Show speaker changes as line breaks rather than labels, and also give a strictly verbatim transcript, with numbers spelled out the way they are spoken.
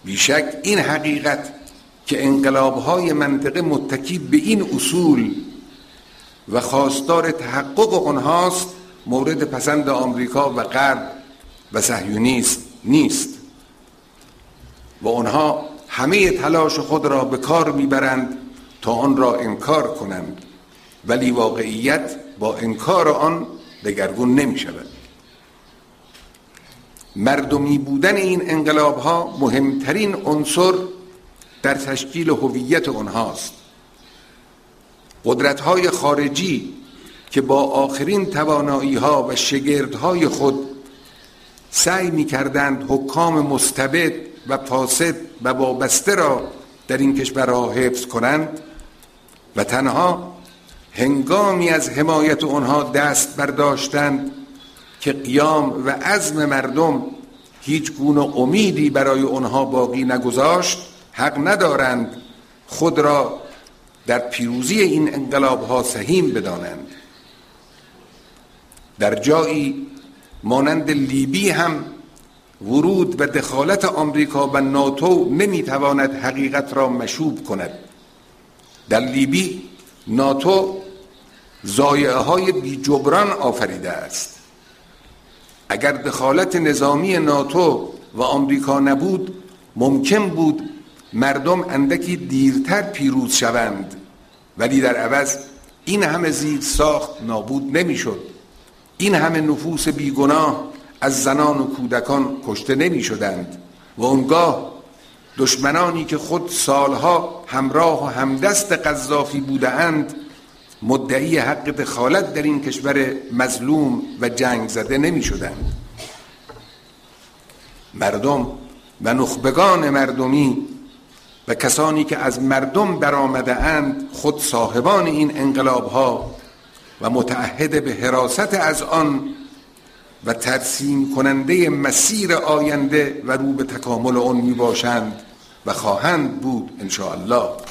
بیشک این حقیقت که انقلاب‌های منطقه متکی به این اصول و خواستار تحقق آنهاست مورد پسند آمریکا و غرب و صهیونیسم نیست و آنها همه تلاش خود را به کار میبرند تا آن را انکار کنند، ولی واقعیت با انکار آن دگرگون نمی شود. مردمی بودن این انقلاب ها مهمترین عنصر در تشکیل هویت آنهاست. قدرت های خارجی که با آخرین توانایی ها و شگردهای خود سعی می کردند حکام مستبد و فاسد و وابسته را در این کشورها حفظ کنند و تنها هنگامی از حمایت آنها دست برداشتند که قیام و عزم مردم هیچ گونه امیدی برای آنها باقی نگذاشت، حق ندارند خود را در پیروزی این انقلاب‌ها سهیم بدانند. در جایی مانند لیبی هم ورود و دخالت آمریکا و ناتو نمیتواند حقیقت را مشوب کند. در لیبی ناتو ضایعه‌های بی جبران آفریده است. اگر دخالت نظامی ناتو و آمریکا نبود، ممکن بود مردم اندکی دیرتر پیروز شوند، ولی در عوض این همه زیر ساخت نابود نمیشد. این همه نفوس بیگناه از زنان و کودکان کشته نمی شدند و اونگاه دشمنانی که خود سالها همراه و همدست قذافی بوده اند مدعی حق دخالت در این کشور مظلوم و جنگ زده نمی شدند. مردم و نخبگان مردمی و کسانی که از مردم برآمده اند خود صاحبان این انقلاب ها و متعهد به حراست از آن و ترسیم کننده مسیر آینده و رو به تکامل آن می باشند و خواهند بود ان شاء الله.